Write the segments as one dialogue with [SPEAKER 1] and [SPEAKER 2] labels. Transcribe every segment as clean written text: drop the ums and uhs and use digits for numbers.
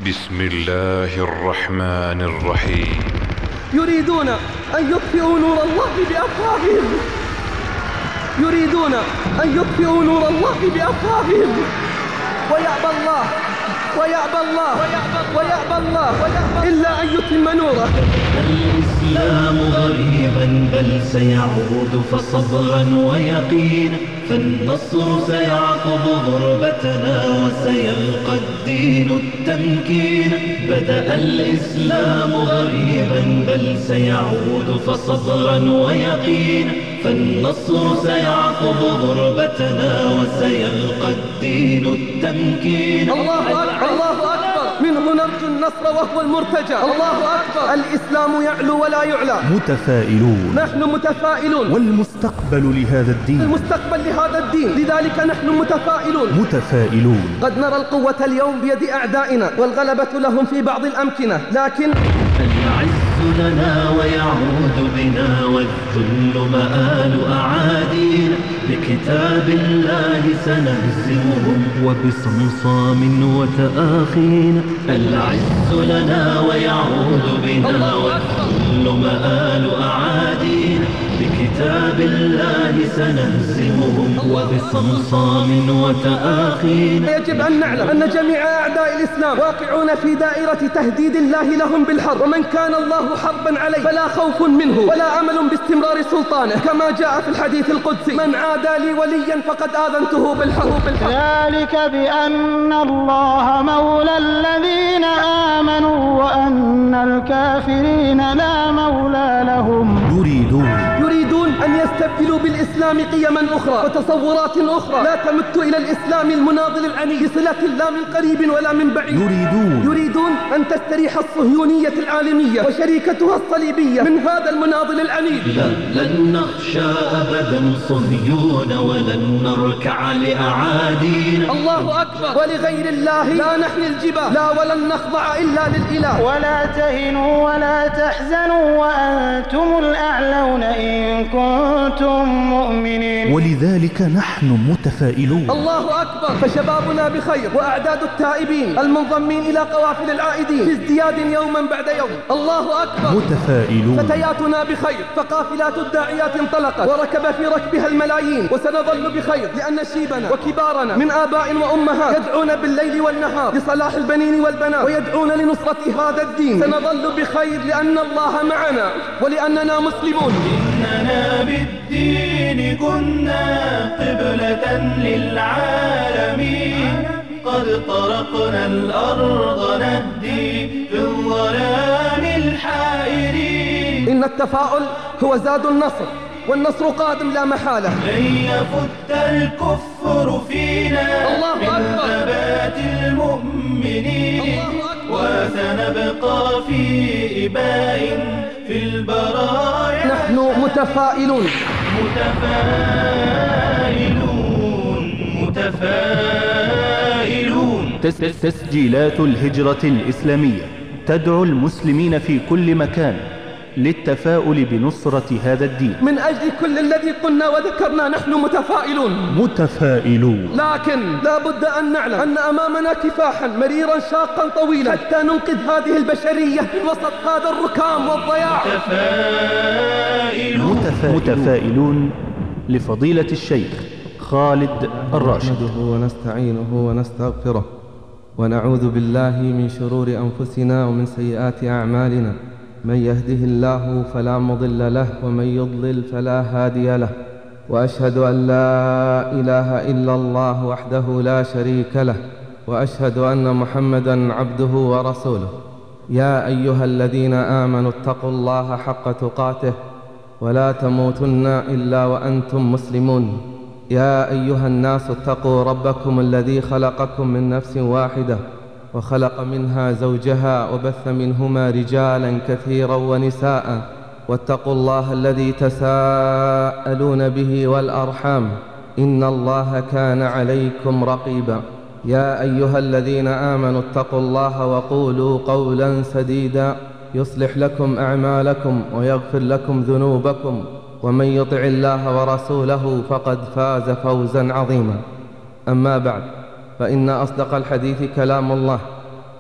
[SPEAKER 1] بسم الله الرحمن الرحيم.
[SPEAKER 2] يريدون أن يطفئوا نور الله بأفواههم، يريدون أن يطفئوا نور الله بأفواههم، ويأبى الله ويأبى الله ويأبى الله إلا أن يتم نوره.
[SPEAKER 3] الإسلام غريبا بل سيعود فصبرا ويقينا، فالنصر سيعقب غربتنا وسيلقى الدين التمكين. بدأ الإسلام غريبا بل سيعود فصبرا ويقينا، فالنصر سيعقب غربتنا وسيلقى الدين التمكين.
[SPEAKER 2] الله أكبر الله أكبر، منه نرجو النصر وهو المرتجى. الله أكبر، الإسلام يعلو ولا يعلى.
[SPEAKER 4] متفائلون،
[SPEAKER 2] نحن متفائلون،
[SPEAKER 4] والمستقبل لهذا الدين،
[SPEAKER 2] المستقبل لهذا الدين، لذلك نحن متفائلون.
[SPEAKER 4] متفائلون.
[SPEAKER 2] قد نرى القوة اليوم بيد أعدائنا والغلبة لهم في بعض الأمكنة، لكن
[SPEAKER 3] العز لنا ويعود بنا والذل مآل أعادينا. بكتاب الله سنهزمهم وبصمصام وتآخينا. العز لنا ويعود بنا والذل مآل أعادينا. بكتاب الله سنهزمهم وبصمصام وتآخينا.
[SPEAKER 2] يجب أن نعلم أن جميع أعداء الإسلام واقعون في دائرة تهديد الله لهم بالحرب، ومن كان الله حربا عليه فلا خوف منه ولا أمل باستمرار سلطانه، كما جاء في الحديث القدسي: من عادى لي وليا فقد آذنته بالحرب.
[SPEAKER 5] ذلك بأن الله مولى الذين آمنوا وأن الكافرين لا مولى لهم.
[SPEAKER 2] يريدون أن يستبدلوا بالإسلام قيما أخرى وتصورات أخرى لا تمت إلى الإسلام المناضل العني بصلة لا من قريب ولا من بعيد. يريدون أن تستريح الصهيونية العالمية وشريكتها الصليبية من هذا المناضل العنيد.
[SPEAKER 3] لن نخشى أبدا صهيون ولن نركع لأعادينا.
[SPEAKER 2] الله أكبر، ولغير الله لا نحني الجباه، لا ولن نخضع إلا للإله.
[SPEAKER 5] ولا تهنوا ولا تحزنوا وأنتم الأعلون إن كنتم مؤمنين.
[SPEAKER 4] ولذلك نحن متفائلون.
[SPEAKER 2] الله أكبر، فشبابنا بخير وأعداد التائبين المنضمين إلى قوافل العائدين في ازدياد يوما بعد يوم. الله أكبر،
[SPEAKER 4] متفائلون.
[SPEAKER 2] فتياتنا بخير، فقافلات الداعيات انطلقت وركب في ركبها الملايين، وسنظل بخير لأن شيبنا وكبارنا من آباء وأمهات يدعون بالليل والنهار لصلاح البنين والبنات ويدعون لنصرة هذا الدين. سنظل بخير لأن الله معنا ولأننا مسلمون.
[SPEAKER 3] إننا بالدين كنا قبلة للعالمين، قد طرقنا الأرض نهدي في الظلام الحائرين.
[SPEAKER 2] إن التفاؤل هو زاد النصر، والنصر قادم لا محالة.
[SPEAKER 3] لن يفت الكفر فينا من ثبات المؤمنين، وسنبقى في إباء في البرايا.
[SPEAKER 2] نحن متفائلون
[SPEAKER 3] متفائلون.
[SPEAKER 4] تسجيلات الهجرة الإسلامية تدعو المسلمين في كل مكان للتفاؤل بنصرة هذا الدين.
[SPEAKER 2] من أجل كل الذي قلنا وذكرنا نحن
[SPEAKER 4] متفائلون.
[SPEAKER 2] لكن لا بد أن نعلم أن أمامنا كفاحا مريرا شاقا طويلا حتى ننقذ هذه البشرية من وسط هذا الركام والضياع.
[SPEAKER 4] متفائلون لفضيلة الشيخ خالد الراشد.
[SPEAKER 6] نحمده ونستعينه ونستغفره ونعوذ بالله من شرور أنفسنا ومن سيئات أعمالنا. من يهده الله فلا مضل له ومن يضلل فلا هادي له، وأشهد أن لا إله إلا الله وحده لا شريك له، وأشهد أن محمدا عبده ورسوله. يا أيها الذين آمنوا اتقوا الله حق تقاته ولا تموتن إلا وأنتم مسلمون. يا أيها الناس اتقوا ربكم الذي خلقكم من نفس واحدة وخلق منها زوجها وبث منهما رجالا كثيرا ونساء، واتقوا الله الذي تساءلون به والأرحام إن الله كان عليكم رقيبا. يا أيها الذين آمنوا اتقوا الله وقولوا قولا سديدا يصلح لكم أعمالكم ويغفر لكم ذنوبكم، ومن يطع الله ورسوله فقد فاز فوزا عظيما. أما بعد، فإن أصدق الحديث كلام الله،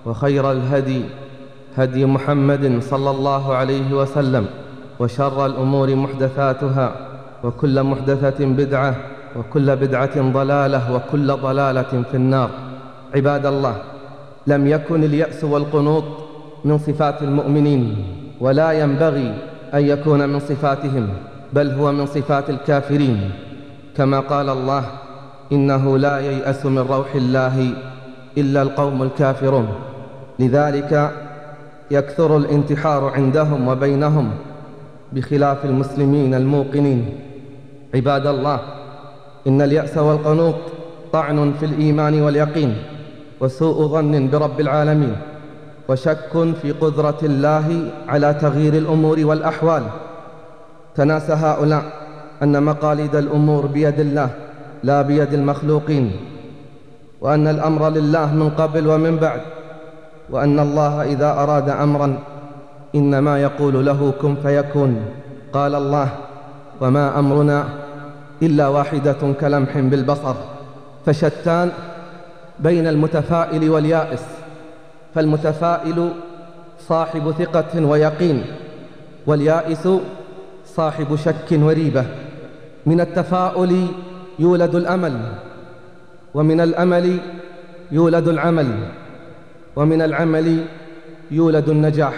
[SPEAKER 6] وخير الهدي هدي محمد صلى الله عليه وسلم، وشر الأمور محدثاتها، وكل محدثة بدعة، وكل بدعة ضلالة، وكل ضلالة في النار. عباد الله، لم يكن اليأس والقنوط من صفات المؤمنين، ولا ينبغي أن يكون من صفاتهم، بل هو من صفات الكافرين، كما قال الله: إنه لا ييأس من روح الله إلا القوم الكافرون. لذلك يكثر الانتحار عندهم وبينهم، بخلاف المسلمين الموقنين. عباد الله، إن اليأس والقنوط طعن في الإيمان واليقين، وسوء ظن برب العالمين، وشك في قدرة الله على تغيير الأمور والأحوال. تناسى هؤلاء أن مقاليد الأمور بيد الله لا بيد المخلوقين، وأن الأمر لله من قبل ومن بعد، وأن الله إذا أراد أمرا إنما يقول له كن فيكون. قال الله: وما أمرنا إلا واحدة كلمح بالبصر. فشتان بين المتفائل واليائس، فالمتفائل صاحب ثقة ويقين، واليائس صاحب شك وريبة. من التفاؤل يولد الأمل، ومن الأمل يولد العمل، ومن العمل يولد النجاح.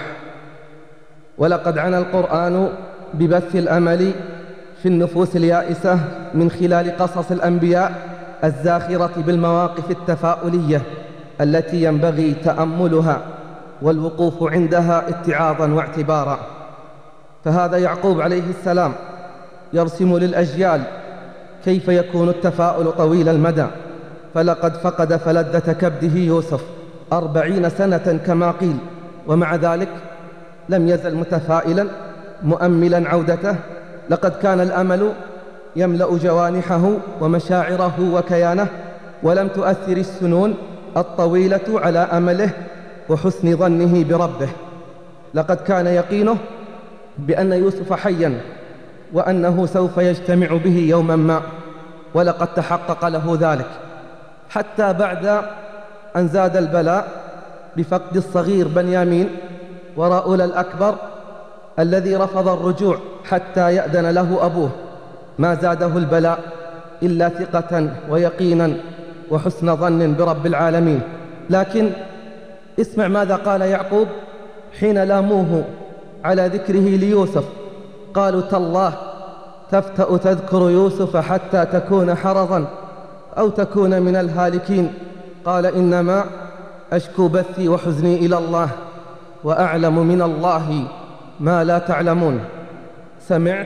[SPEAKER 6] ولقد عنى القرآن ببث الأمل في النفوس اليائسة من خلال قصص الأنبياء الزاخرة بالمواقف التفاؤلية التي ينبغي تأملها والوقوف عندها اتعاظا واعتبارا. فهذا يعقوب عليه السلام يرسم للأجيال كيف يكون التفاؤل طويل المدى، فلقد فقد فلذة كبده يوسف 40 سنة كما قيل، ومع ذلك لم يزل متفائلا مؤملا عودته. لقد كان الأمل يملأ جوانحه ومشاعره وكيانه، ولم تؤثر السنون الطويلة على أمله وحسن ظنه بربه. لقد كان يقينه بأن يوسف حيا، وأنه سوف يجتمع به يوما ما، ولقد تحقق له ذلك، حتى بعد أن زاد البلاء بفقد الصغير بنيامين وراؤول الأكبر الذي رفض الرجوع حتى يأذن له أبوه. ما زاده البلاء إلا ثقة ويقينا وحسن ظن برب العالمين. لكن اسمع ماذا قال يعقوب حين لاموه على ذكره ليوسف. قالوا: تالله تفتأ تذكر يوسف حتى تكون حرضا أو تكون من الهالكين. قال: إنما أشكو بثي وحزني إلى الله، وأعلم من الله ما لا تعلمون. سمعت؟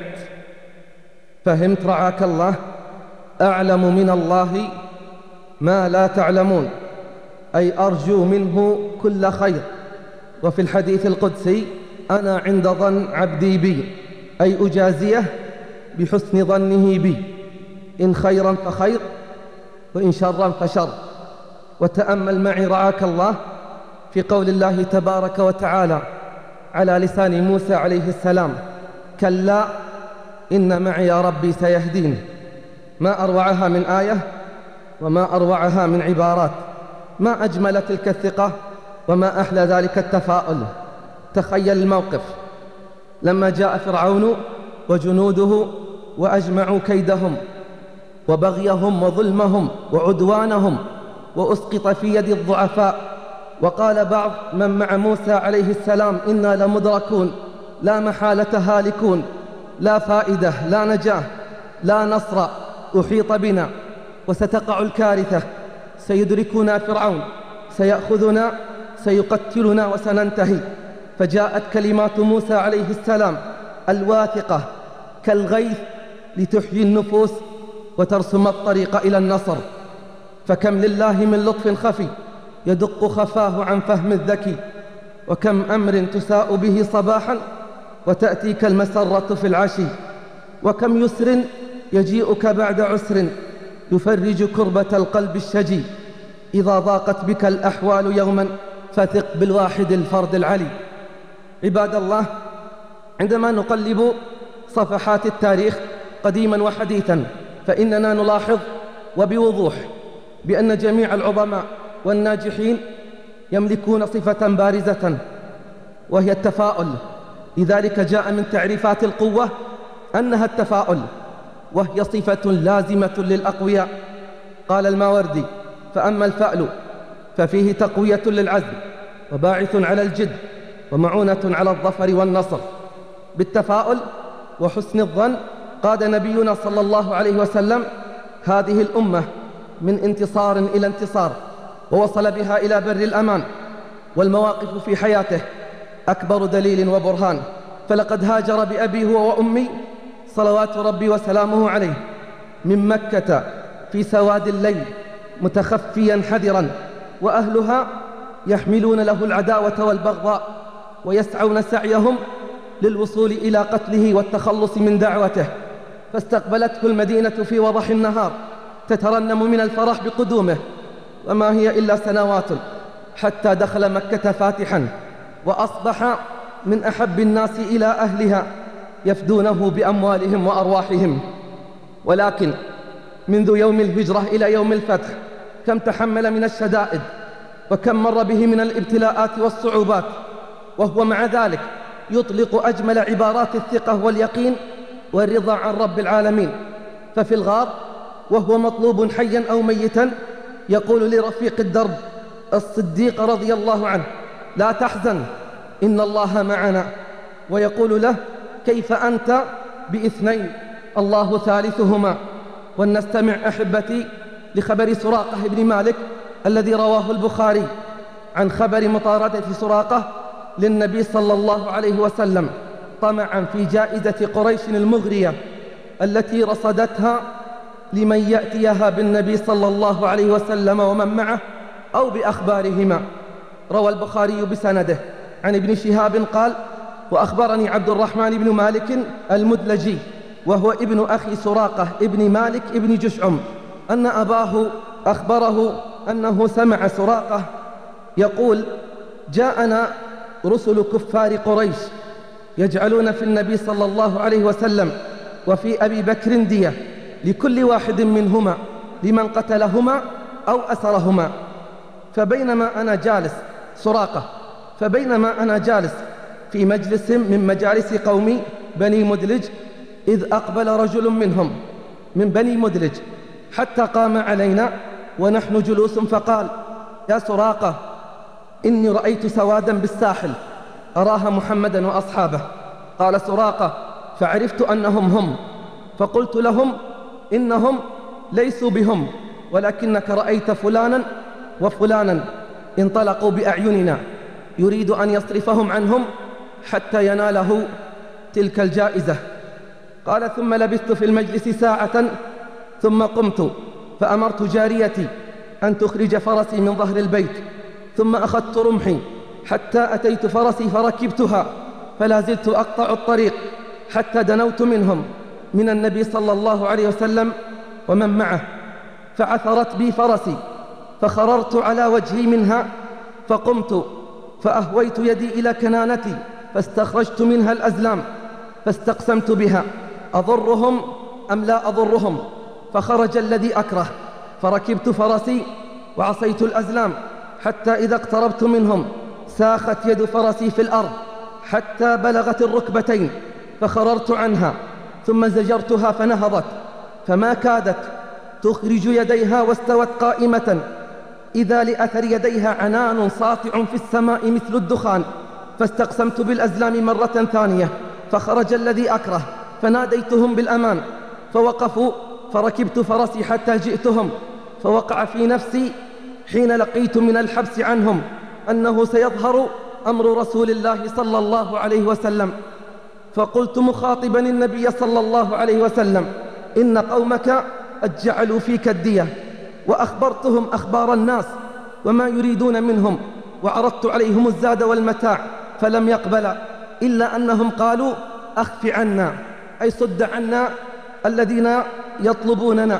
[SPEAKER 6] فهمت رعاك الله؟ أعلم من الله ما لا تعلمون، أي أرجو منه كل خير. وفي الحديث القدسي: أنا عند ظن عبدي بي، أي أجازيه بحسن ظنه بي، إن خيرا فخير، وإن شرا فشر. وتأمل معي رعاك الله في قول الله تبارك وتعالى على لسان موسى عليه السلام: كلا إن معي يا ربي سيهدين. ما أروعها من آية، وما أروعها من عبارات، ما أجمل تلك الثقة، وما أحلى ذلك التفاؤل. تخيل الموقف لما جاء فرعون وجنوده وأجمعوا كيدهم وبغيهم وظلمهم وعدوانهم، وأسقط في يد الضعفاء، وقال بعض من مع موسى عليه السلام: إنا لمدركون، لا محالة هالكون، لا فائدة، لا نجاة، لا نصر، أحيط بنا وستقع الكارثة، سيدركنا فرعون، سيأخذنا، سيقتلنا وسننتهي. فجاءت كلمات موسى عليه السلام الواثقة كالغيث لتحيي النفوس وترسم الطريق إلى النصر. فكم لله من لطف خفي يدق خفاه عن فهم الذكي، وكم أمر تساء به صباحا وتأتيك المسرة في العشي، وكم يسر يجيئك بعد عسر يفرج كربة القلب الشجي. إذا ضاقت بك الأحوال يوما فثق بالواحد الفرد العلي. عباد الله، عندما نقلب صفحات التاريخ قديما وحديثا فإننا نلاحظ وبوضوح بأن جميع العظماء والناجحين
[SPEAKER 2] يملكون صفة بارزة وهي التفاؤل. لذلك جاء من تعريفات القوة أنها التفاؤل، وهي صفة لازمة للأقوياء. قال الماوردي: فأما الفأل ففيه تقوية للعزم وباعث على الجد ومعونة على الظفر والنصر. بالتفاؤل وحسن الظن قاد نبينا صلى الله عليه وسلم هذه الأمة من انتصار إلى انتصار، ووصل بها إلى بر الأمان. والمواقف في حياته أكبر دليل وبرهان، فلقد هاجر بأبي هو وأمي صلوات ربي وسلامه عليه من مكة في سواد الليل متخفيا حذرا، وأهلها يحملون له العداوة والبغضاء ويسعون سعيهم للوصول إلى قتله والتخلص من دعوته. فاستقبلته المدينة في وضح النهار تترنم من الفرح بقدومه، وما هي إلا سنوات حتى دخل مكة فاتحا، وأصبح من أحب الناس إلى أهلها يفدونه بأموالهم وأرواحهم. ولكن منذ يوم الهجرة إلى يوم الفتح كم تحمل من الشدائد، وكم مر به من الابتلاءات والصعوبات، وهو مع ذلك يطلق أجمل عبارات الثقة واليقين والرضا عن رب العالمين. ففي الغار وهو مطلوب حيا أو ميتا يقول لرفيق الدرب الصديق رضي الله عنه: لا تحزن إن الله معنا. ويقول له: كيف أنت باثنين الله ثالثهما. ولنستمع أحبتي لخبر سراقة بن مالك الذي رواه البخاري عن خبر مطاردة سراقة للنبي صلى الله عليه وسلم طمعا في جائزة قريش المغرية التي رصدتها لمن يأتيها بالنبي صلى الله عليه وسلم ومن معه أو بأخبارهما. روى البخاري بسنده عن ابن شهاب قال: وأخبرني عبد الرحمن بن مالك المدلجي وهو ابن أخي سراقة ابن مالك ابن جشعم أن أباه أخبره أنه سمع سراقة يقول: جاءنا رسل كفار قريش يجعلون في النبي صلى الله عليه وسلم وفي أبي بكر دية لكل واحد منهما لمن قتلهما أو أسرهما. فبينما أنا جالس في مجلس من مجالس قومي بني مدلج إذ أقبل رجل منهم من بني مدلج حتى قام علينا ونحن جلوس فقال: يا سراقة، إني رأيت سوادا بالساحل أراها محمدا وأصحابه. قال سراقة: فعرفت أنهم هم، فقلت لهم: إنهم ليسوا بهم، ولكنك رأيت فلانا وفلانا انطلقوا بأعيننا يريد أن يصرفهم عنهم حتى يناله تلك الجائزة. قال: ثم لبثت في المجلس ساعة ثم قمت فأمرت جاريتي أن تخرج فرسي من ظهر البيت، ثم أخذت رمحي حتى أتيت فرسي فركبتها، فلا زلت أقطع الطريق حتى دنوت منهم من النبي صلى الله عليه وسلم ومن معه، فعثرت بي فرسي فخررت على وجهي منها، فقمت فأهويت يدي إلى كنانتي فاستخرجت منها الأزلام فاستقسمت بها أضرهم أم لا أضرهم، فخرج الذي أكره، فركبت فرسي وعصيت الأزلام حتى إذا اقتربت منهم ساخت يد فرسي في الأرض حتى بلغت الركبتين، فخررت عنها ثم زجرتها فنهضت، فما كادت تخرج يديها واستوت قائمة إذا لأثر يديها عنان ساطع في السماء مثل الدخان، فاستقسمت بالأزلام مرة ثانية، فخرج الذي أكره فناديتهم بالأمان، فوقفوا، فركبت فرسي حتى جئتهم، فوقع في نفسي حين لقيت من الحبس عنهم أنه سيظهر أمر رسول الله صلى الله عليه وسلم، فقلت مخاطبا النبي صلى الله عليه وسلم: إن قومك قد جعلوا فيك الدية. وأخبرتهم أخبار الناس وما يريدون منهم، وعرضت عليهم الزاد والمتاع فلم يقبل، إلا أنهم قالوا: أخف عنا، أي صد عنا الذين يطلبوننا.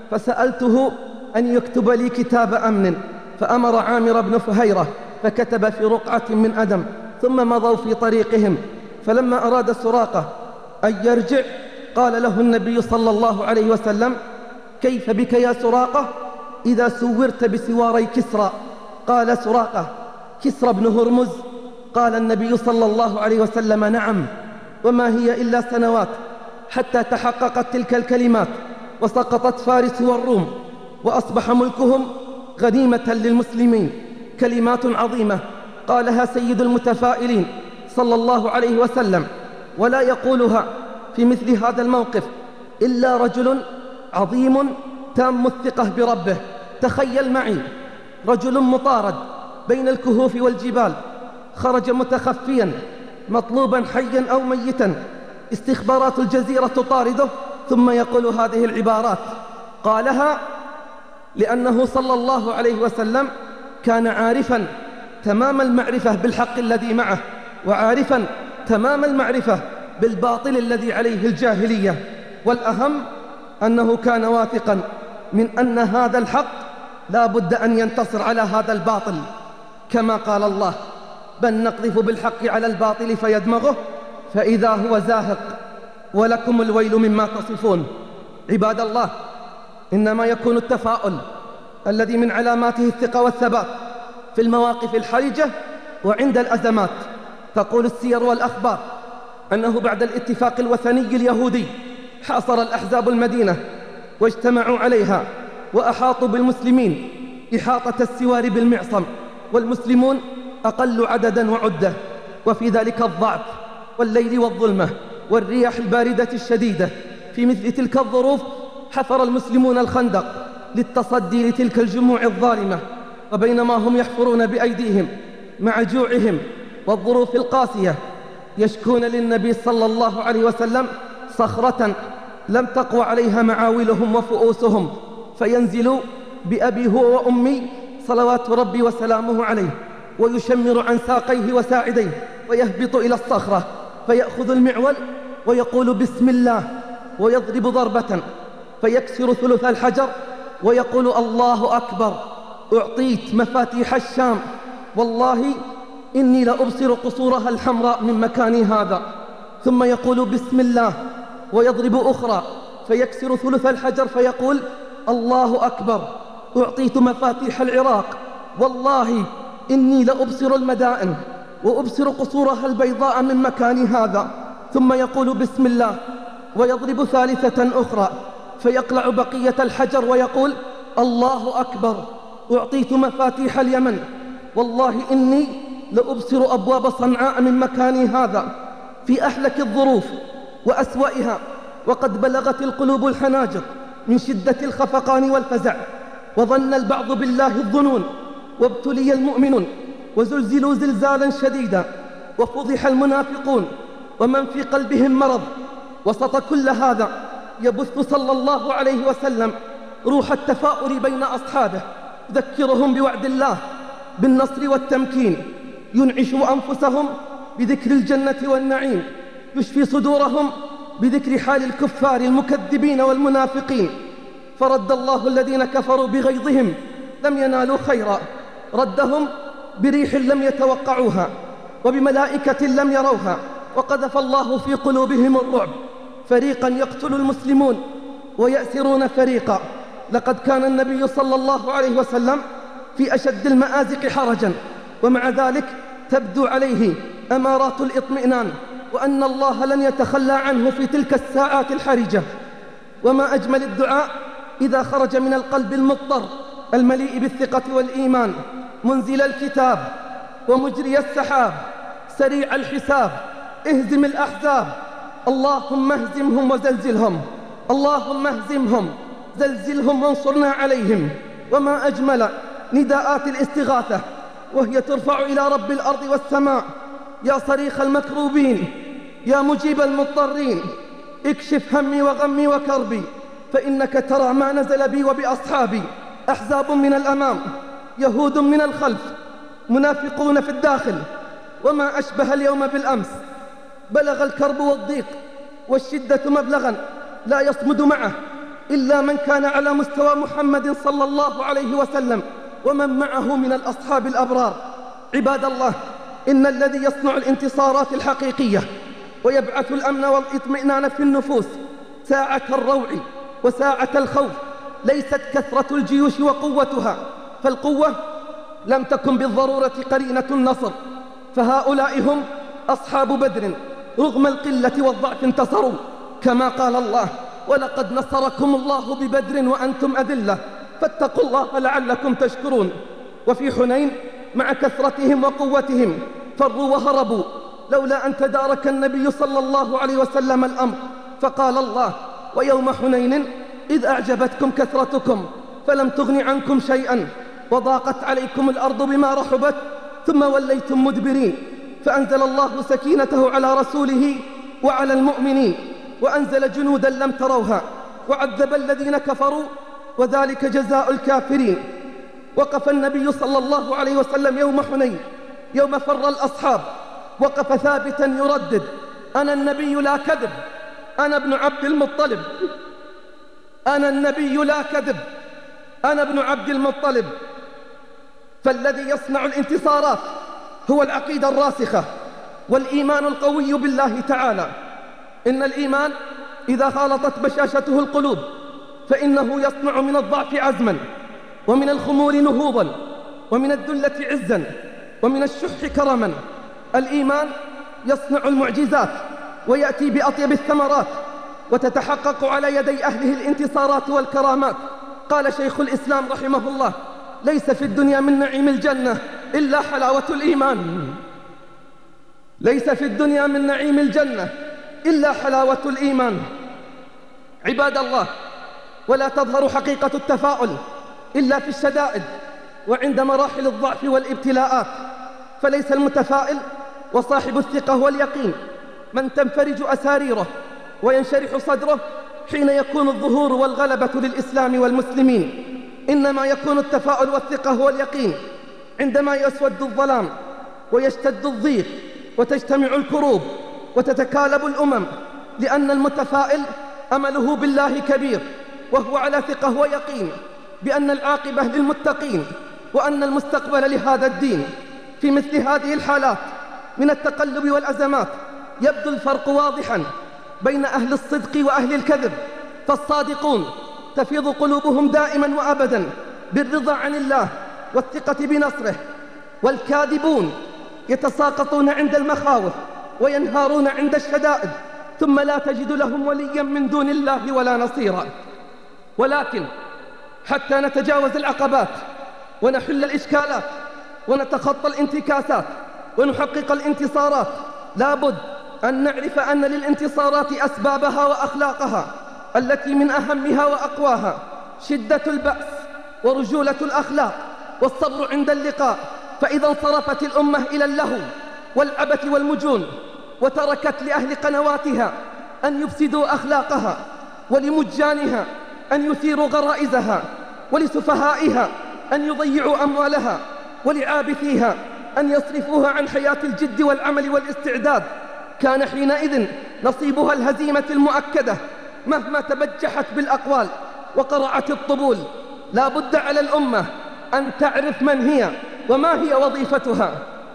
[SPEAKER 2] فسألته أن يكتب لي كتاب أمن، فأمر عامر بن فهيرة فكتب في رقعة من أدم، ثم مضوا في طريقهم. فلما أراد سراقة أن يرجع قال له النبي صلى الله عليه وسلم: كيف بك يا سراقة إذا سورت بسواري كسرى؟ قال سراقة: كسرى بن هرمز؟ قال النبي صلى الله عليه وسلم: نعم، وما هي إلا سنوات حتى تحققت تلك الكلمات وسقطت فارس والروم وأصبح ملكهم غنيمة للمسلمين. كلمات عظيمة قالها سيد المتفائلين صلى الله عليه وسلم، ولا يقولها في مثل هذا الموقف إلا رجل عظيم تام الثقة بربه. تخيل معي رجل مطارد بين الكهوف والجبال، خرج متخفيا مطلوبا حيا أو ميتا، استخبارات الجزيرة تطارده، ثم يقول هذه العبارات. قالها لأنه صلى الله عليه وسلم كان عارفا تمام المعرفة بالحق الذي معه، وعارفا تمام المعرفة بالباطل الذي عليه الجاهلية، والأهم أنه كان واثقا من أن هذا الحق لا بد أن ينتصر على هذا الباطل، كما قال الله: بل نقذف بالحق على الباطل فيدمغه فإذا هو زاهق ولكم الويل مما تصفون. عباد الله، إنما يكون التفاؤل الذي من علاماته الثقة والثبات في المواقف الحرجة وعند الأزمات. تقول السير والأخبار أنه بعد الاتفاق الوثني اليهودي حاصر الأحزاب المدينة واجتمعوا عليها وأحاطوا بالمسلمين إحاطة السوار بالمعصم، والمسلمون أقل عددا وعدة، وفي ذلك الضعف والليل والظلمة والرياح الباردة الشديدة. في مثل تلك الظروف حفر المسلمون الخندق للتصدي لتلك الجموع الظالمة، وبينما هم يحفرون بأيديهم مع جوعهم والظروف القاسية يشكون للنبي صلى الله عليه وسلم صخرة لم تقوى عليها معاولهم وفؤوسهم، فينزل بأبي هو وأمي صلوات ربي وسلامه عليه، ويشمر عن ساقيه وساعديه، ويهبط إلى الصخرة فيأخذ المعول ويقول: بسم الله، ويضرب ضربة فيكسر ثلث الحجر ويقول: الله أكبر، أعطيت مفاتيح الشام، والله إني لأبصر قصورها الحمراء من مكاني هذا. ثم يقول: بسم الله، ويضرب أخرى فيكسر ثلث الحجر فيقول: الله أكبر، أعطيت مفاتيح العراق، والله إني لأبصر المدائن وأبصر قصورها البيضاء من مكاني هذا. ثم يقول: بسم الله، ويضرب ثالثة أخرى فيقلع بقية الحجر ويقول: الله أكبر، أعطيت مفاتيح اليمن، والله إني لأبصر أبواب صنعاء من مكاني هذا. في أحلك الظروف وأسوأها، وقد بلغت القلوب الحناجر من شدة الخفقان والفزع، وظن البعض بالله الظنون، وابتلي المؤمنون وزلزلوا زلزالا شديدا، وفضح المنافقون ومن في قلبهم مرض. وسط كل هذا يبث صلى الله عليه وسلم روح التفاؤل بين أصحابه، يذكرهم بوعد الله بالنصر والتمكين، ينعش أنفسهم بذكر الجنة والنعيم، يشفي صدورهم بذكر حال الكفار المكذبين والمنافقين. فرد الله الذين كفروا بغيظهم لم ينالوا خيرا، ردهم بريح لم يتوقعوها وبملائكة لم يروها، وقذف الله في قلوبهم الرعب، فريقا يقتل المسلمون ويأسرون فريقا. لقد كان النبي صلى الله عليه وسلم في أشد المآزق حرجا، ومع ذلك تبدو عليه أمارات الإطمئنان، وأن الله لن يتخلى عنه في تلك الساعات الحرجة. وما أجمل الدعاء إذا خرج من القلب المضطر المليء بالثقة والإيمان: منزل الكتاب ومجري السحاب، سريع الحساب، اهزم الأحزاب، اللهم اهزمهم وزلزلهم، اللهم اهزمهم زلزلهم وانصرنا عليهم. وما أجمل نداءات الاستغاثة وهي ترفع إلى رب الأرض والسماء: يا صريخ المكروبين، يا مجيب المضطرين، اكشف همي وغمي وكربي، فإنك ترى ما نزل بي وبأصحابي، أحزاب من الأمام، يهود من الخلف، منافقون في الداخل. وما أشبه اليوم بالأمس، بلغ الكرب والضيق والشدة مبلغا لا يصمد معه إلا من كان على مستوى محمد صلى الله عليه وسلم ومن معه من الأصحاب الأبرار. عباد الله، إن الذي يصنع الانتصارات الحقيقية ويبعث الأمن والإطمئنان في النفوس ساعة الروع وساعة الخوف ليست كثرة الجيوش وقوتها، فالقوة لم تكن بالضرورة قرينة النصر، فهؤلاء هم أصحاب بدر، رغم القلة والضعف انتصروا، كما قال الله: ولقد نصركم الله ببدر وأنتم أذلة فاتقوا الله لعلكم تشكرون. وفي حنين مع كثرتهم وقوتهم فروا وهربوا، لولا أن تدارك النبي صلى الله عليه وسلم الأمر، فقال الله: ويوم حنين إذ أعجبتكم كثرتكم فلم تغن عنكم شيئا وضاقت عليكم الأرض بما رحبت ثم وليتم مدبرين، فأنزل الله سكينته على رسوله وعلى المؤمنين وأنزل جنودا لم تروها وعذب الذين كفروا وذلك جزاء الكافرين. وقف النبي صلى الله عليه وسلم يوم حنين يوم فر الأصحاب، وقف ثابتا يردد: أنا النبي لا كذب، أنا ابن عبد المطلب، أنا النبي لا كذب، أنا ابن عبد المطلب. فالذي يصنع الانتصارات هو العقيدة الراسخة والإيمان القوي بالله تعالى. إن الإيمان إذا خالطت بشاشته القلوب فإنه يصنع من الضعف عزما، ومن الخمول نهوضا، ومن الذلة عزا، ومن الشح كرما. الإيمان يصنع المعجزات ويأتي بأطيب الثمرات، وتتحقق على يدي أهله الانتصارات والكرامات. قال شيخ الإسلام رحمه الله: ليس في الدنيا من نعيم الجنة إلا حلاوة الإيمان. ليس في الدنيا من نعيم الجنة إلا حلاوة الإيمان. عباد الله، ولا تظهر حقيقة التفاؤل إلا في الشدائد وعند مراحل الضعف والابتلاءات، فليس المتفائل وصاحب الثقة واليقين من تنفرج أساريره وينشرح صدره حين يكون الظهور والغلبة للإسلام والمسلمين، إنما يكون التفاؤل والثقة واليقين عندما يسود الظلام ويشتد الضيق وتجتمع الكروب وتتكالب الأمم، لأن المتفائل أمله بالله كبير، وهو على ثقة ويقين بأن العاقبة للمتقين وأن المستقبل لهذا الدين. في مثل هذه الحالات من التقلب والأزمات يبدو الفرق واضحا بين أهل الصدق وأهل الكذب، فالصادقون تفيض قلوبهم دائما وأبدا بالرضا عن الله والثقة بنصره، والكاذبون يتساقطون عند المخاوف وينهارون عند الشدائد، ثم لا تجد لهم وليا من دون الله ولا نصيرا. ولكن حتى نتجاوز العقبات ونحل الإشكالات ونتخطى الانتكاسات ونحقق الانتصارات، لابد أن نعرف أن للانتصارات أسبابها وأخلاقها، التي من أهمها وأقواها شدة البأس ورجولة الأخلاق والصبر عند اللقاء. فإذا انصرفت الأمة إلى اللهو والعبث والمجون وتركت لأهل قنواتها أن يفسدوا أخلاقها، ولمجانها أن يثيروا غرائزها، ولسفهائها أن يضيعوا أموالها، ولعابثيها أن يصرفوها عن حياة الجد والعمل والاستعداد، كان حينئذ نصيبها الهزيمة المؤكدة مهما تبجحت بالأقوال وقرعت الطبول. لا بد على الأمة أن تعرف من هي وما هي وظيفتها.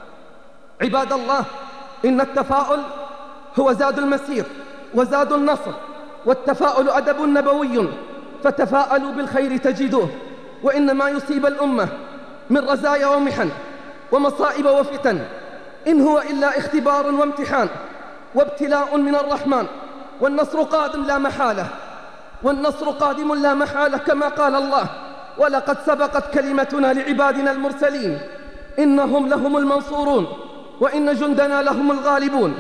[SPEAKER 2] عباد الله، إن التفاؤل هو زاد المسير وزاد النصر، والتفاؤل أدب نبوي، فتفاءلوا بالخير تجدوه. وإنما يصيب الأمة من رزايا ومحن ومصائب وفتن إن هو إلا اختبار وامتحان وابتلاء من الرحمن، والنصر قادم لا محالة، والنصر قادم لا محالة، كما قال الله: ولقد سبقت كلمتنا لعبادنا المرسلين إنهم لهم المنصورون وإن جندنا لهم الغالبون.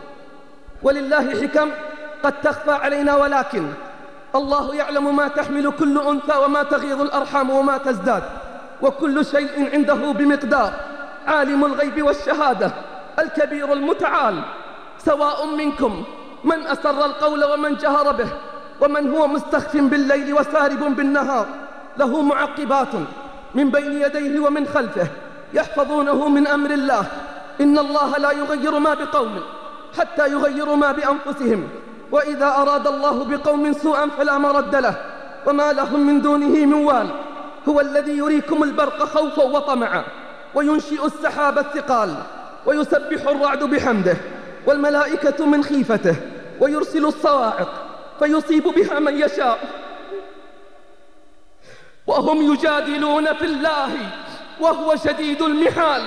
[SPEAKER 2] ولله حكم قد تخفى علينا، ولكن الله يعلم ما تحمل كل أنثى وما تغيض الأرحام وما تزداد، وكل شيء عنده بمقدار. عالم الغيب والشهادة الكبير المتعال، سواء منكم من أسر القول ومن جهر به، ومن هو مستخف بالليل وسارب بالنهار، له معقبات من بين يديه ومن خلفه يحفظونه من أمر الله. إن الله لا يغير ما بقوم حتى يغيروا ما بأنفسهم، وإذا أراد الله بقوم سوءا فلا مرد له وما لهم من دونه من وال. هو الذي يريكم البرق خوفا وطمعا وينشئ السحاب الثقال ويسبح الرعد بحمده والملائكة من خيفته ويرسل الصواعق فيصيب بها من يشاء وهم يجادلون في الله وهو شديد المحال.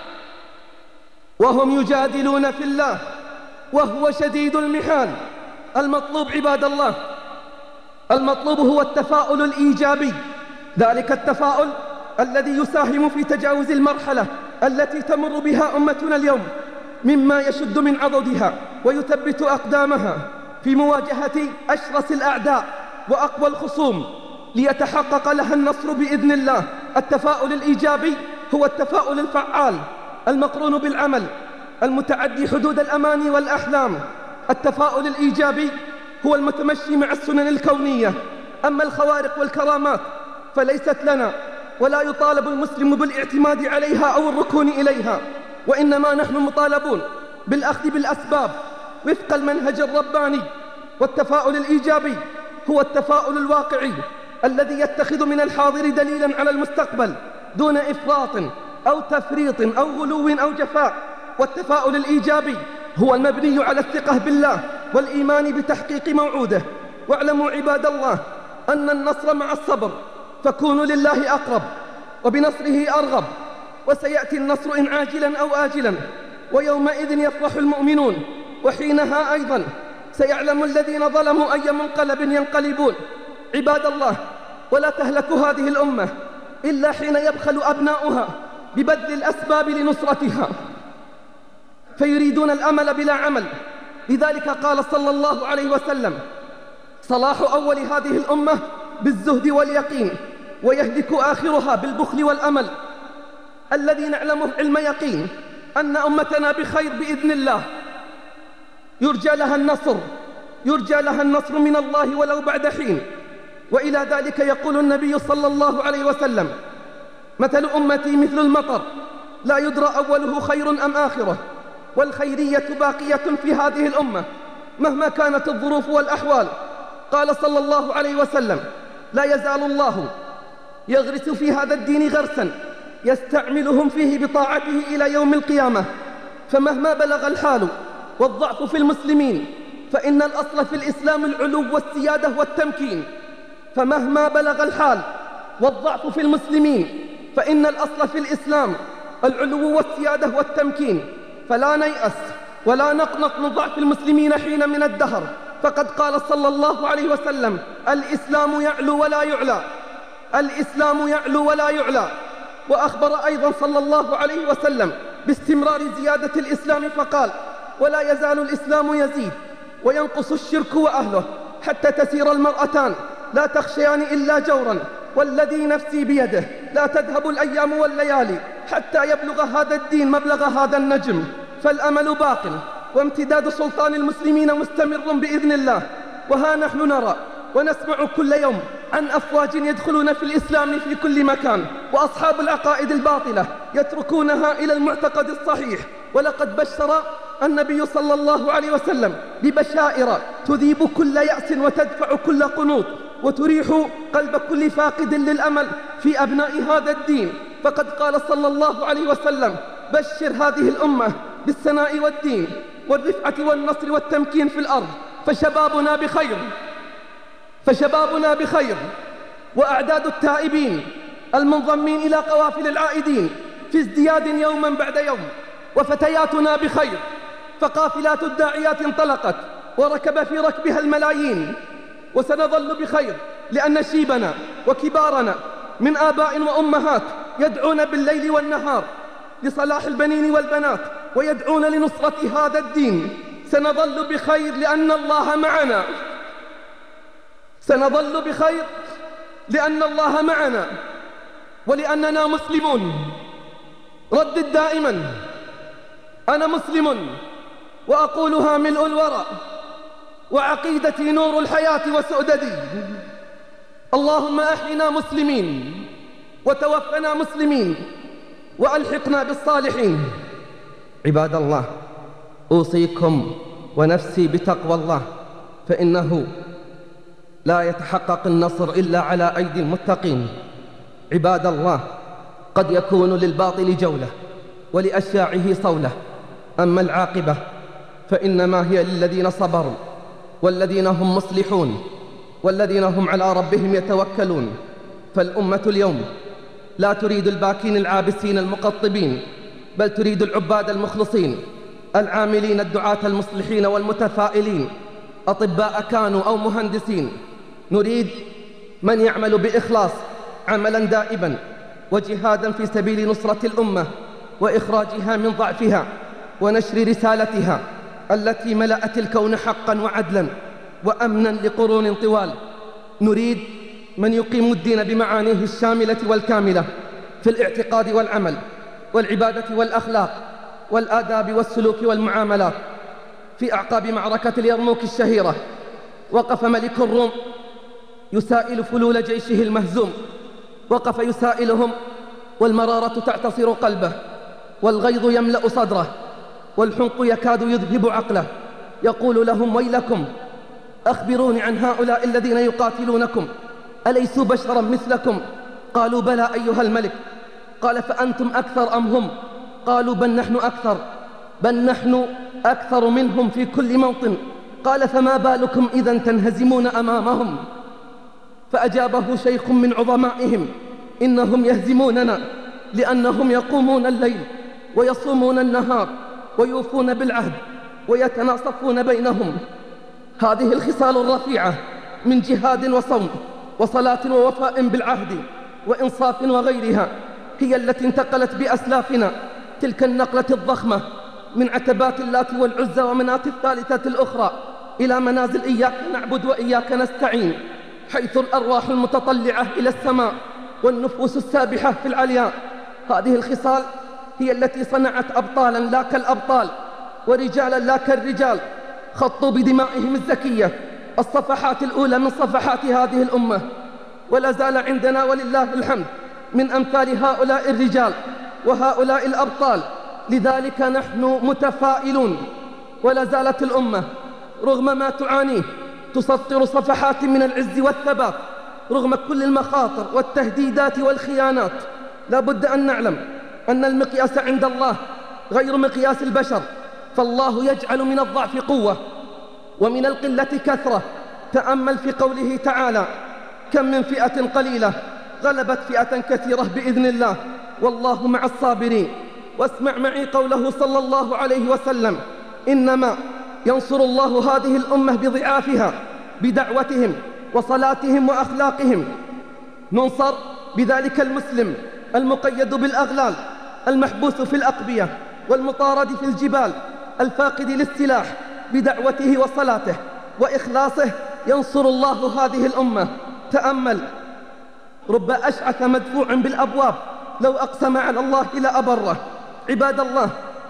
[SPEAKER 2] وهم يجادلون في الله وهو شديد المحال. المطلوب عباد الله، المطلوب هو التفاؤل الإيجابي، ذلك التفاؤل الذي يساهم في تجاوز المرحلة التي تمر بها أمتنا اليوم مما يشد من عضدها ويثبت أقدامها في مواجهة أشرس الأعداء وأقوى الخصوم ليتحقق لها النصر بإذن الله. التفاؤل الإيجابي هو التفاؤل الفعال المقرون بالعمل المتعدي حدود الأماني والأحلام. التفاؤل الإيجابي هو المتمشي مع السنن الكونية. أما الخوارق والكرامات فليست لنا، ولا يطالب المسلم بالاعتماد عليها أو الركون إليها، وإنما نحن مطالبون بالأخذ بالأسباب وفق المنهج الرباني. والتفاؤل الإيجابي هو التفاؤل الواقعي الذي يتخذ من الحاضر دليلا على المستقبل دون إفراط أو تفريط أو غلو أو جفاء. والتفاؤل الإيجابي هو المبني على الثقة بالله والإيمان بتحقيق موعوده. واعلموا عباد الله أن النصر مع الصبر، فكونوا لله أقرب وبنصره أرغب، وسيأتي النصر إن عاجلا أو آجلا، ويومئذ يفرح المؤمنون، وحينها أيضا سيعلم الذين ظلموا أي منقلب ينقلبون. عباد الله، ولا تهلك هذه الأمة إلا حين يبخل أبناؤها ببذل الأسباب لنصرتها، فيريدون الأمل بلا عمل. لذلك قال صلى الله عليه وسلم: صلاح أول هذه الأمة بالزهد واليقين، ويهلك آخرها بالبخل والأمل. الذي نعلمه علم يقين أن أمتنا بخير بإذن الله، يرجى لها النصر، يرجى لها النصر من الله ولو بعد حين. وإلى ذلك يقول النبي صلى الله عليه وسلم: مثل أمتي مثل المطر، لا يدرى أوله خير أم آخره، والخيرية باقية في هذه الأمة مهما كانت الظروف والأحوال. قال صلى الله عليه وسلم: لا يزال الله يغرس في هذا الدين غرسا يستعملهم فيه بطاعته إلى يوم القيامة. فمهما بلغ الحال والضعف في المسلمين فإن الأصل في الإسلام العلو والسيادة والتمكين. فمهما بلغ الحال والضعف في المسلمين فإن الأصل في الإسلام العلو والسيادة والتمكين. فلا نيأس ولا نقنط من ضعف المسلمين حين من الدهر، فقد قال صلى الله عليه وسلم: الإسلام يعلو ولا يعلى، الإسلام يعلو ولا يعلى. وأخبر أيضا صلى الله عليه وسلم باستمرار زيادة الإسلام فقال: ولا يزال الإسلام يزيد وينقص الشرك وأهله حتى تسير المرأتان لا تخشيان إلا جورا، والذي نفسي بيده لا تذهب الأيام والليالي حتى يبلغ هذا الدين مبلغ هذا النجم. فالأمل باق وامتداد سلطان المسلمين مستمر بإذن الله. وها نحن نرى ونسمع كل يوم عن أفواج يدخلون في الإسلام في كل مكان، وأصحاب العقائد الباطلة يتركونها إلى المعتقد الصحيح. ولقد بشر النبي صلى الله عليه وسلم ببشائر تذيب كل يأس وتدفع كل قنوط وتريح قلب كل فاقد للأمل في أبناء هذا الدين. فقد قال صلى الله عليه وسلم: بشر هذه الأمة بالسناء والدين والرفعة والنصر والتمكين في الأرض، فشبابنا بخير، فشبابنا بخير، وأعداد التائبين المنضمين إلى قوافل العائدين في ازدياد يوما بعد يوم، وفتياتنا بخير، فقافلات الداعيات انطلقت وركب في ركبها الملايين. وسنظل بخير لأن شيبنا وكبارنا من آباء وأمهات يدعون بالليل والنهار لصلاح البنين والبنات ويدعون لنصرة هذا الدين. سنظل بخير لأن الله معنا، سنظل بخير لأن الله معنا ولأننا مسلمون. ردد دائما: أنا مسلم، وأقولها ملء الورى، وعقيدتي نور الحياة وسؤددي. اللهم أحينا مسلمين وتوفنا مسلمين وألحقنا بالصالحين. عباد الله، أوصيكم ونفسي بتقوى الله، فإنه لا يتحقق النصر إلا على أيدي المتقين. عباد الله، قد يكون للباطل جولة ولأشياعه صولة، أما العاقبة فإنما هي للذين صبروا والذين هم مصلحون والذين هم على ربهم يتوكلون. فالأمة اليوم لا تريد الباكين العابسين المقطبين، بل تريد العباد المخلصين العاملين الدعاة المصلحين والمتفائلين، أطباء كانوا أو مهندسين. نريد من يعمل بإخلاص عملا دائبا وجهادا في سبيل نصرة الأمة وإخراجها من ضعفها ونشر رسالتها التي ملأت الكون حقا وعدلا وأمنا لقرون طوال. نريد من يقيم الدين بمعانيه الشاملة والكاملة في الاعتقاد والعمل والعبادة والأخلاق والآداب والسلوك والمعاملات. في أعقاب معركة اليرموك الشهيرة وقف ملك الروم يسائل فلول جيشه المهزوم، وقف يسائلهم والمرارة تعتصر قلبه والغيظ يملأ صدره والحنق يكاد يذهب عقله. يقول لهم: ويلكم، أخبروني عن هؤلاء الذين يقاتلونكم، أليسوا بشرا مثلكم؟ قالوا: بلى أيها الملك. قال: فأنتم أكثر أم هم؟ قالوا: بل نحن أكثر، بل نحن أكثر منهم في كل موطن. قال: فما بالكم إذا تنهزمون أمامهم؟ فأجابه شيخ من عظمائهم: إنهم يهزموننا لأنهم يقومون الليل ويصومون النهار ويوفون بالعهد ويتناصفون بينهم. هذه الخصال الرفيعة من جهاد وصوم وصلاة ووفاء بالعهد وإنصاف وغيرها هي التي انتقلت بأسلافنا تلك النقلة الضخمة من عتبات اللات والعزى ومناة الثالثة الأخرى إلى منازل إياك نعبد وإياك نستعين، حيث الأرواح المتطلعة إلى السماء والنفوس السابحة في العلياء. هذه الخصال هي التي صنعت أبطالا لا كالأبطال ورجالا لا كالرجال، خطوا بدمائهم الزكية الصفحات الأولى من صفحات هذه الأمة. ولا زال عندنا ولله الحمد من أمثال هؤلاء الرجال وهؤلاء الأبطال، لذلك نحن متفائلون. ولا زالت الأمة رغم ما تعانيه تسطر صفحات من العز والثبات رغم كل المخاطر والتهديدات والخيانات. لا بد أن نعلم أن المقياس عند الله غير مقياس البشر، فالله يجعل من الضعف قوة ومن القلة كثرة. تأمل في قوله تعالى: كم من فئة قليلة غلبت فئة كثيرة بإذن الله والله مع الصابرين. واسمع معي قوله صلى الله عليه وسلم: إنما ينصر الله هذه الأمة بضعافها، بدعوتهم وصلاتهم وأخلاقهم. ننصر بذلك المسلم المقيد بالأغلال، المحبوس في الأقبية والمطارد في الجبال، الفاقد للسلاح، بدعوته وصلاته وإخلاصه ينصر الله هذه الأمة. تأمل: رب أشعث مدفوع بالأبواب لو أقسم على الله لأبره. عباد الله،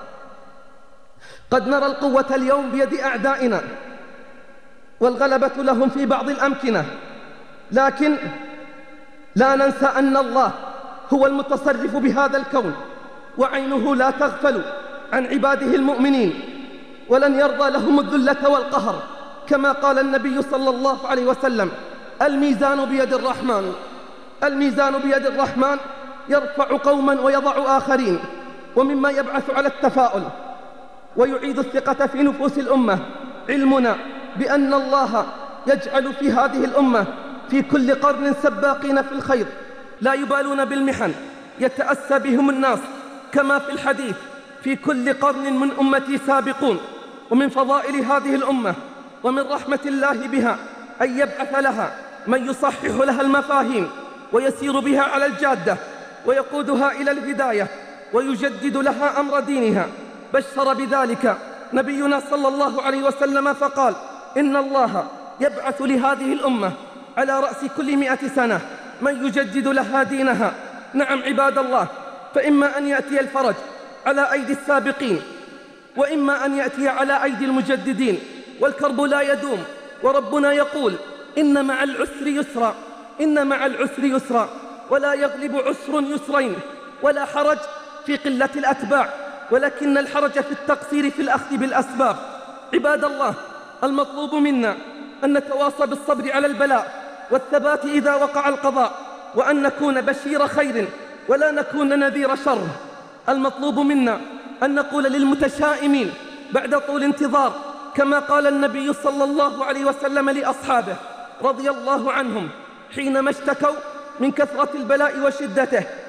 [SPEAKER 2] قد نرى القوة اليوم بيد أعدائنا والغلبة لهم في بعض الأمكنة، لكن لا ننسى أن الله هو المتصرف بهذا الكون، وعينه لا تغفل عن عباده المؤمنين، ولن يرضى لهم الذلة والقهر، كما قال النبي صلى الله عليه وسلم: الميزان بيد الرحمن، الميزان بيد الرحمن يرفع قوما ويضع آخرين. ومما يبعث على التفاؤل ويعيد الثقة في نفوس الأمة علمنا بأن الله يجعل في هذه الأمة في كل قرن سباقين في الخير لا يبالون بالمحن، يتأسى بهم الناس، كما في الحديث: في كل قرن من أمتي سابقون. ومن فضائل هذه الأمة ومن رحمة الله بها أن يبعث لها من يصحح لها المفاهيم ويسير بها على الجادة ويقودها إلى الهداية ويجدد لها أمر دينها. بشر بذلك نبينا صلى الله عليه وسلم فقال: إن الله يبعث لهذه الأمة على رأس كل 100 سنة من يجدد لها دينها. نعم عباد الله، فإما أن يأتي الفرج على أيدي السابقين، وإما أن يأتي على أيدي المجددين، والكرب لا يدوم. وربنا يقول: إن مع العسر يسرا، إن مع العسر يسرا، ولا يغلب عسر يسرين، ولا حرج في قلة الأتباع، ولكن الحرج في التقصير في الأخذ بالأسباب. عباد الله، المطلوب منا أن نتواصى بالصبر على البلاء والثبات إذا وقع القضاء، وأن نكون بشير خير ولا نكون نذير شر. المطلوب منا أن نقول للمتشائمين بعد طول انتظار كما قال النبي صلى الله عليه وسلم لأصحابه رضي الله عنهم حينما اشتكوا من كثرة البلاء وشدته: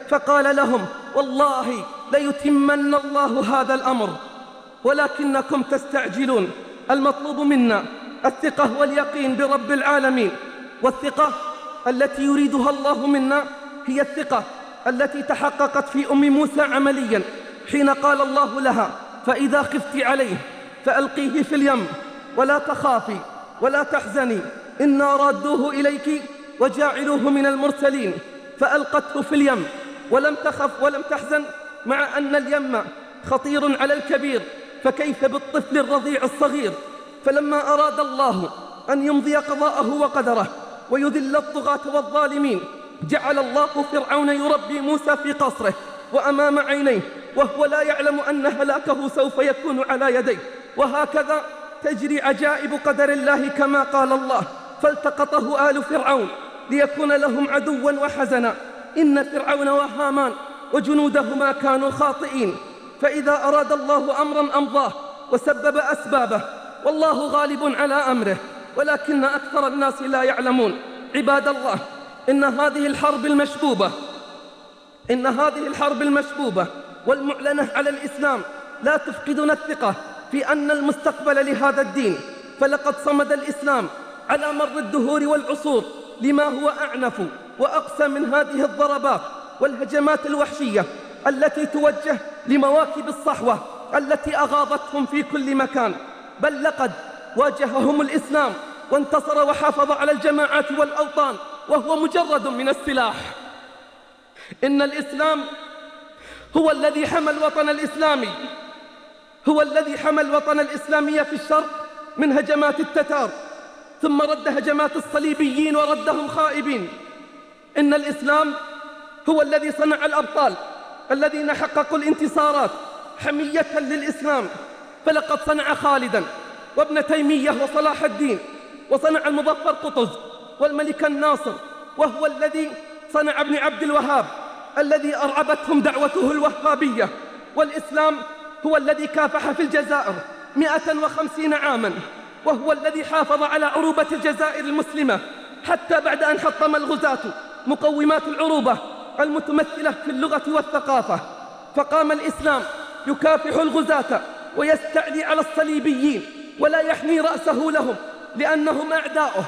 [SPEAKER 2] فقال لهم: والله ليتمن الله هذا الأمر ولكنكم تستعجلون. المطلوب منا الثقة واليقين برب العالمين، والثقة التي يريدها الله منا هي الثقة التي تحققت في أم موسى عمليا حين قال الله لها: فإذا خفت عليه فألقيه في اليم ولا تخافي ولا تحزني إنا رادوه إليك وجاعلوه من المرسلين. فألقته في اليم ولم تخف ولم تحزن، مع أن اليم خطير على الكبير، فكيف بالطفل الرضيع الصغير؟ فلما أراد الله أن يمضي قضاءه وقدره ويذل الطغاة والظالمين، جعل الله فرعون يربي موسى في قصره وأمام عينيه، وهو لا يعلم أن هلاكه سوف يكون على يديه. وهكذا تجري عجائب قدر الله كما قال الله: فالتقطه آل فرعون ليكون لهم عدوا وحزنا إن فرعون وهامان وجنودهما كانوا خاطئين. فإذا أراد الله أمرا أمضاه وسبب أسبابه، والله غالب على أمره، ولكن أكثر الناس لا يعلمون. عباد الله، إن هذه الحرب المشبوبة والمعلنة على الإسلام لا تفقدنا الثقة في أن المستقبل لهذا الدين، فلقد صمد الإسلام على مر الدهور والعصور لما هو أعنف وأقسى من هذه الضربات والهجمات الوحشية التي توجه لمواكب الصحوة التي أغاضتهم في كل مكان. بل لقد واجههم الإسلام وانتصر وحافظ على الجماعات والأوطان وهو مجرد من السلاح. إن الإسلام هو الذي حمى الوطن الإسلامي في الشرق من هجمات التتار، ثم رد هجمات الصليبيين وردهم خائبين. إن الإسلام هو الذي صنع الأبطال الذين حققوا الانتصارات حمية للإسلام، فلقد صنع خالدا وابن تيمية وصلاح الدين، وصنع المظفر قطز والملك الناصر، وهو الذي صنع ابن عبد الوهاب الذي أرعبتهم دعوته الوهابية. والإسلام هو الذي كافح في الجزائر 150 عاما، وهو الذي حافظ على عروبة الجزائر المسلمة حتى بعد أن حطم الغزاة مقومات العروبة المتمثلة في اللغة والثقافة. فقام الإسلام يكافح الغزاة ويستعلي على الصليبيين ولا يحني رأسه لهم لأنهم أعداؤه.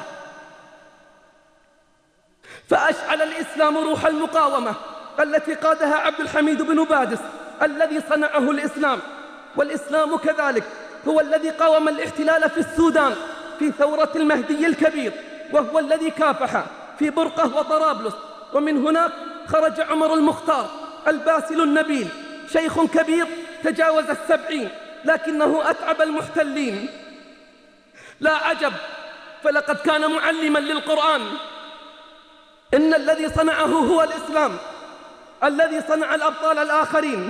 [SPEAKER 2] فأشعل الإسلام روح المقاومة التي قادها عبد الحميد بن بادس الذي صنعه الإسلام. والإسلام كذلك هو الذي قاوم الاحتلال في السودان في ثورة المهدي الكبير، وهو الذي كافح في برقة وطرابلس. ومن هناك خرج عمر المختار الباسل النبيل، شيخ كبير تجاوز 70 لكنه أتعب المحتلين. لا عجب، فلقد كان معلما للقرآن. إن الذي صنعه هو الإسلام الذي صنع الأبطال الآخرين.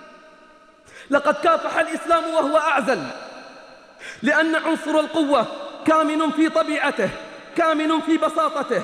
[SPEAKER 2] لقد كافح الإسلام وهو أعزل، لأن عنصر القوة كامن في طبيعته، كامن في بساطته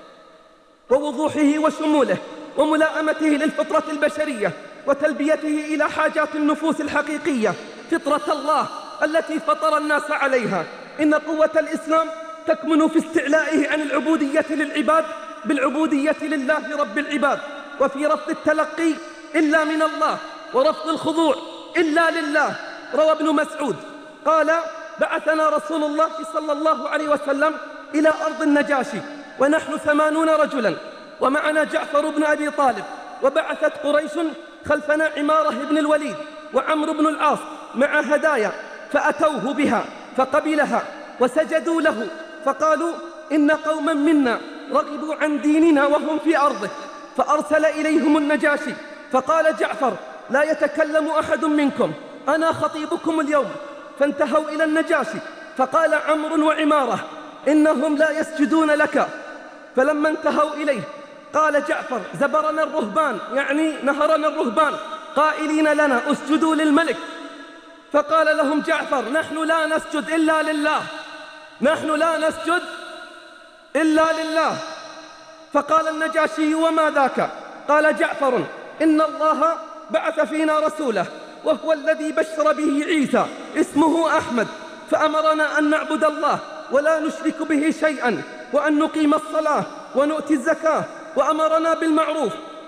[SPEAKER 2] ووضوحه وشموله وملائمته للفطرة البشرية وتلبيته إلى حاجات النفوس الحقيقية، فطرة الله التي فطر الناس عليها. إن قوة الإسلام تكمن في استعلائه عن العبودية للعباد بالعبودية لله رب العباد، وفي رفض التلقي إلا من الله، ورفض الخضوع إلا لله. روى ابن مسعود قال: بعثنا رسول الله صلى الله عليه وسلم إلى أرض النجاشي ونحن 80 رجلا، ومعنا جعفر بن أبي طالب، وبعثت قريش خلفنا عمارة بن الوليد وعمرو بن العاص مع هدايا، فأتوه بها فقبلها وسجدوا له، فقالوا: إن قوما منا رغبوا عن ديننا وهم في أرضه. فأرسل إليهم النجاشي فقال جعفر: لا يتكلم أحد منكم، أنا خطيبكم اليوم. فانتهوا إلى النجاشي فقال عمرو وعمارة: إنهم لا يسجدون لك. فلما انتهوا إليه قال جعفر: زبرنا الرهبان، يعني نهرنا الرهبان، قائلين لنا اسجدوا للملك. فقال لهم جعفر: نحن لا نسجد إلا لله، نحن لا نسجد إلا لله. فقال النجاشي: وما ذاك؟ قال جعفر: إن الله بعث فينا رسوله، وهو الذي بشر به عيسى اسمه أحمد، فأمرنا أن نعبد الله ولا نشرك به شيئا، وأن نقيم الصلاة ونؤتي الزكاة، وأمرنا بالمعروف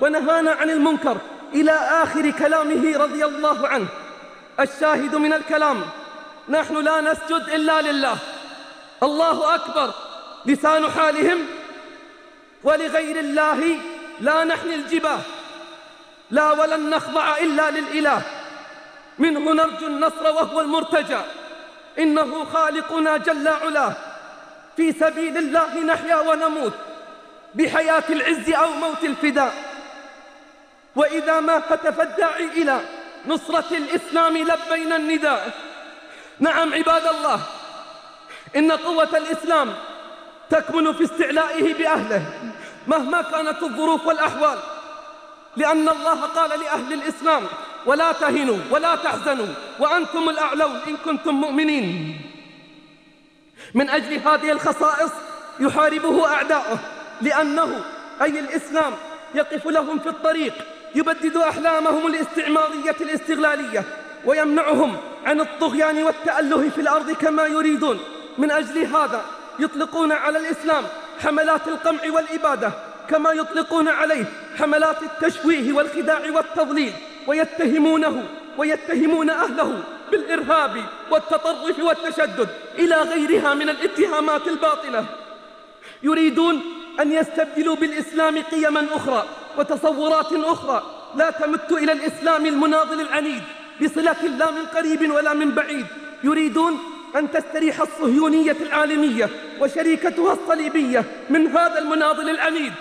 [SPEAKER 2] ونهانا عن المنكر إلى آخر كلامه رضي الله عنه. الشاهد من الكلام: نحن لا نسجد إلا لله. الله أكبر لسان حالهم: ولغير الله لا نحني الجباه، لا ولن نخضع إلا للإله، منه نرجو النصر وهو المرتجى، إنه خالقنا جل علاه، في سبيل الله نحيا ونموت، بحياة العز أو موت الفداء. وإذا ما هتف الداعي إلى نصرة الإسلام لبينا النداء. نعم عباد الله، إن قوة الإسلام تكمن في استعلائه بأهله مهما كانت الظروف والأحوال، لأن الله قال لأهل الإسلام: ولا تهنوا ولا تحزنوا وأنتم الأعلون إن كنتم مؤمنين. من أجل هذه الخصائص يحاربه أعداؤه، لأنه أي الإسلام يقف لهم في الطريق، يبدد أحلامهم الاستعمارية الاستغلالية، ويمنعهم عن الطغيان والتأله في الأرض كما يريدون. من أجل هذا يطلقون على الإسلام حملات القمع والإبادة، كما يطلقون عليه حملات التشويه والخداع والتضليل، ويتهمون أهله بالإرهاب والتطرف والتشدد إلى غيرها من الاتهامات الباطلة. يريدون أن يستبدلوا بالإسلام قيما أخرى وتصورات أخرى لا تمت إلى الإسلام المناضل العنيد بصلة لا من قريب ولا من بعيد. يريدون أن تستريح الصهيونية العالمية وشريكتها الصليبية من هذا المناضل العنيد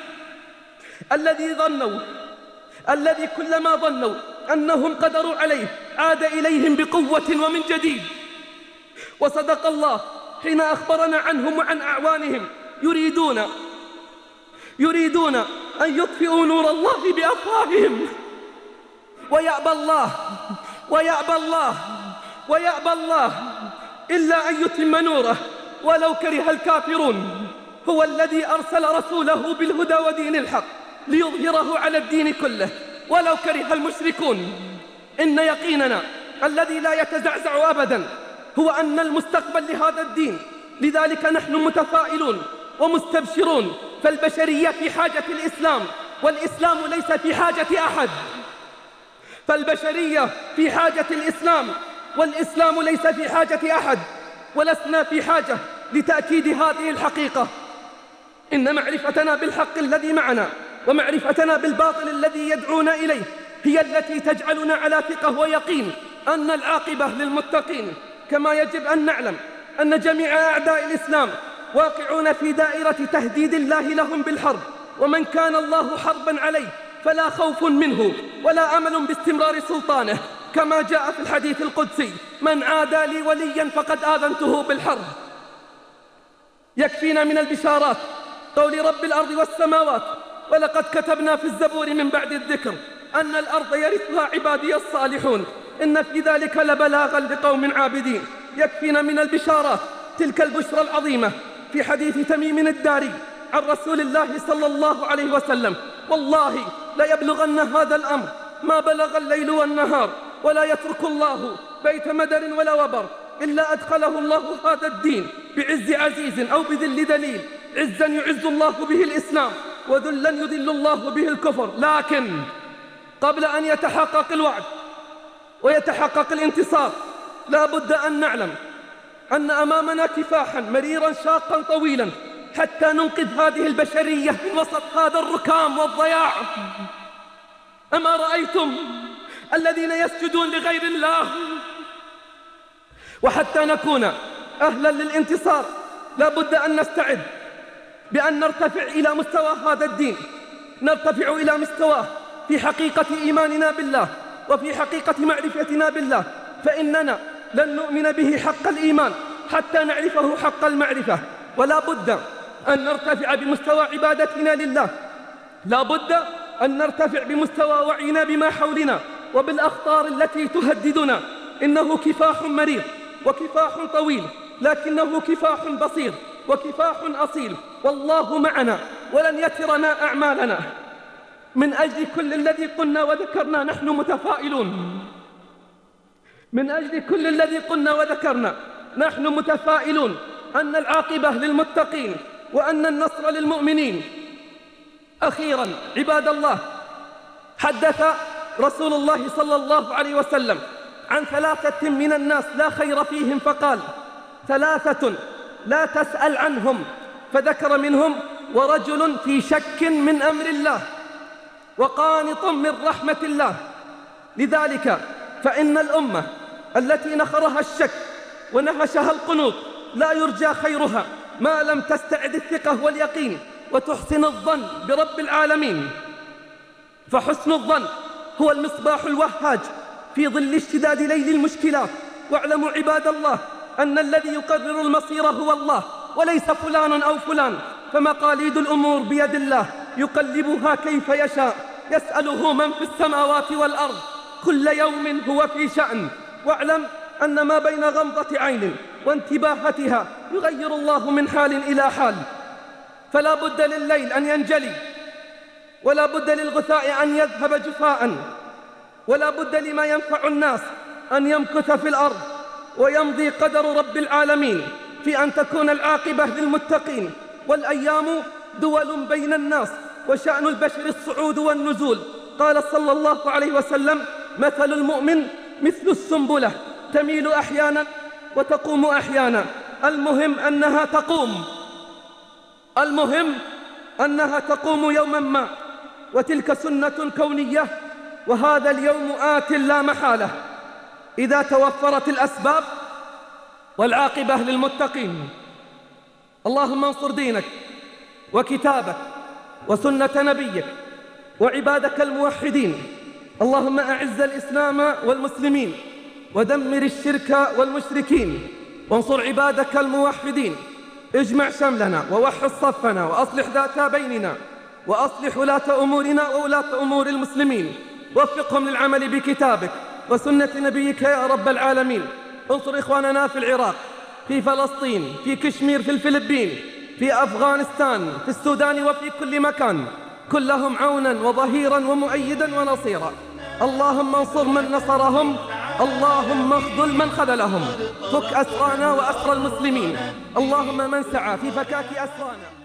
[SPEAKER 2] الذي كلما ظنوا أنهم قدروا عليه عاد إليهم بقوة ومن جديد. وصدق الله حين أخبرنا عنهم وعن أعوانهم: يريدون أن يطفئوا نور الله بأفواههم ويأبى الله إلا أن يتم نوره ولو كره الكافرون. هو الذي أرسل رسوله بالهدى ودين الحق ليظهره على الدين كله ولو كره المشركون. إن يقيننا الذي لا يتزعزع أبدا هو أن المستقبل لهذا الدين، لذلك نحن متفائلون ومستبشرون، فالبشرية في حاجة الإسلام، والإسلام ليس في حاجة أحد. فالبشرية في حاجة الإسلام، والإسلام ليس في حاجة أحد، ولسنا في حاجة لتأكيد هذه الحقيقة. إن معرفتنا بالحق الذي معنا ومعرفتنا بالباطل الذي يدعون إليه هي التي تجعلنا على ثقة ويقين أن العاقبة للمتقين. كما يجب أن نعلم أن جميع أعداء الإسلام واقعون في دائرة تهديد الله لهم بالحرب، ومن كان الله حربا عليه فلا خوف منه ولا أمل باستمرار سلطانه، كما جاء في الحديث القدسي: من عادى لي وليا فقد آذنته بالحرب. يكفينا من البشارات قول رب الأرض والسماوات: ولقد كتبنا في الزبور من بعد الذكر أن الأرض يرثها عبادي الصالحون، إن في ذلك لبلاغا لقوم عابدين. يكفينا من البشارات تلك البشرى العظيمة في حديث تميم الداري عن رسول الله صلى الله عليه وسلم: والله لا يبلغن هذا الأمر ما بلغ الليل والنهار، ولا يترك الله بيت مدر ولا وبر إلا أدخله الله هذا الدين بعز عزيز أو بذل دليل، عزا يعز الله به الإسلام، وذلا يذل الله به الكفر. لكن قبل أن يتحقق الوعد ويتحقق الانتصار لا بد أن نعلم أن أمامنا كفاحا مريرا شاقا طويلا حتى ننقذ هذه البشرية من وسط هذا الركام والضياع. أما رأيتم الذين يسجدون لغير الله؟ وحتى نكون أهلا للانتصار لا بد أن نستعد بأن نرتفع إلى مستوى هذا الدين، نرتفع إلى مستواه في حقيقة إيماننا بالله وفي حقيقة معرفتنا بالله، فإننا لن نؤمن به حق الإيمان حتى نعرفه حق المعرفة. ولا بد أن نرتفع بمستوى عبادتنا لله، لا بد أن نرتفع بمستوى وعينا بما حولنا وبالأخطار التي تهددنا. إنه كفاح مريض وكفاح طويل، لكنه كفاح بصير وكفاح أصيل، والله معنا ولن يترنا أعمالنا. من أجل كل الذي قلنا وذكرنا نحن متفائلون، من أجل كل الذي قلنا وذكرنا نحن متفائلون أن العاقبة للمتقين وأن النصر للمؤمنين. أخيرا عباد الله، حدث رسول الله صلى الله عليه وسلم عن 3 من الناس لا خير فيهم، فقال: 3 لا تسأل عنهم، فذكر منهم: ورجل في شك من أمر الله، وقانط من رحمة الله. لذلك فإن الأمة التي نخرها الشك ونهشها القنوط لا يرجى خيرها ما لم تستعد الثقة واليقين وتحسن الظن برب العالمين. فحسن الظن هو المصباح الوهاج في ظل اشتداد ليل المشكلات. واعلموا عباد الله أن الذي يقرر المصير هو الله وليس فلان أو فلان، فمقاليد الأمور بيد الله يقلبها كيف يشاء، يسأله من في السماوات والأرض، كل يوم هو في شأن. واعلم أن ما بين غمضة عين وانتباهتها يغير الله من حال إلى حال. فلا بد لليل أن ينجلي، ولا بد للغثاء أن يذهب جفاء، ولا بد لما ينفع الناس أن يمكث في الأرض، ويمضي قدر رب العالمين في أن تكون العاقبة للمتقين. والأيام دول بين الناس، وشأن البشر الصعود والنزول. قال صلى الله عليه وسلم: مثل المؤمن مثل السنبلة تميل أحيانا وتقوم أحيانا، المهم أنها تقوم يوما ما، وتلك سنة كونية، وهذا اليوم آت لا محالة إذا توفرت الأسباب، والعاقبة للمتقين. اللهم انصر دينك وكتابك وسنة نبيك وعبادك الموحدين. اللهم أعز الإسلام والمسلمين، ودمر الشرك والمشركين، وانصر عبادك الموحدين. اجمع شملنا ووحد صفنا، وأصلح ذات بيننا، وأصلح ولاة أمورنا وولاة أمور المسلمين، وفقهم للعمل بكتابك وسنة نبيك يا رب العالمين. انصر إخواننا في العراق، في فلسطين، في كشمير، في الفلبين، في أفغانستان، في السودان، وفي كل مكان. كن لهم عونا وظهيرا ومؤيدا ونصيرا. اللهم انصر من نصرهم، اللهم اخذل من خذلهم. فك أسرانا وأسر المسلمين. اللهم من سعى في فكاك أسرانا